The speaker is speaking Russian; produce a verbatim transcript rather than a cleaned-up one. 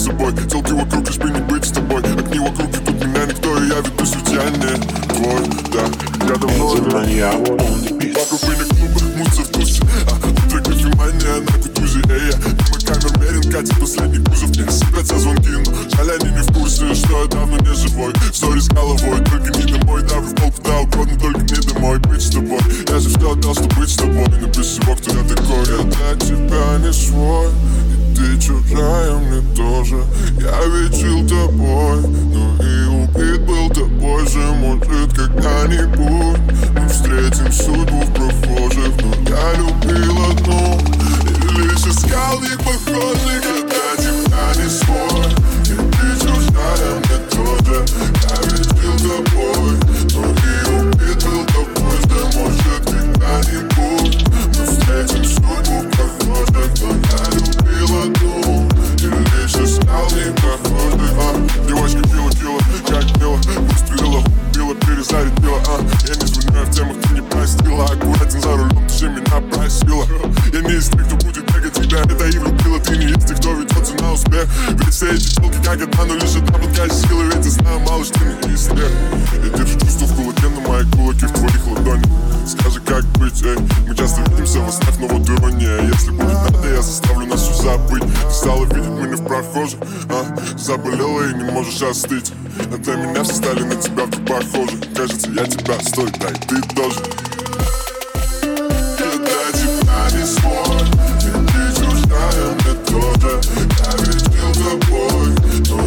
собой. Телки вокруг, лишь бы не быть с тобой. Огни вокруг, и тут меня никто, и я ведусь, ведь я не твой, да. Я давно вокруг меня клубы, мутся в тусе. А утро кофемания на кутузе, эй, я мимо камер мерен, катит последний кузов. Мне сыпятся звонки, но жаль, они не в курсе, что я давно не живой. Ссори с головой, только не домой. Да, в пол куда угодно, только не домой. Быть с тобой, я же все отдал, чтобы быть с тобой. Но без всего, кто я такой, я для тебя не свой. И ты чужая мне тоже. Я ведь жил тобой, но и убит был тобой же. Может, когда-нибудь мы встретим судьбу в прохожих. Но я любил одну и лишь искал их похожих. Я для тебя не свой, и ты чужая мне тоже. Я ведь жил тобой, но и убит был тобой же. Может, когда-нибудь мы встретим судьбу в прохожих. Но я любил одну и лишь искал их похожих. А, девочка пила-пила, как мило, выстрелила, убила, перезарядила. А, я не звоню в темах, ты не простила. Аккуратен за рулем, ты же меня просила. Я не из тех, кто будет бегать тебя. Это и влюбила, ты не из тех, кто ведется на успех. Ведь все эти телки как одна, но лишь одна подкаст силы. Ведь я знаю, малыш, ты не из тех. Я держу чувство в кулаке, но мои кулаки в твоих ладонях. Скажи, как быть, эй. Мы часто видимся во снах, но вот ирония. Если будет надо, я заставлю нас все забыть. Ты стала видеть меня в прохожих, а? Заболела и не можешь остыть. А для меня все стали на тебя вдруг похожи. Кажется, я тебя стою, да и ты тоже. Я для тебя не свой, и ты чужая мне тоже. Я ведь жил тобой, но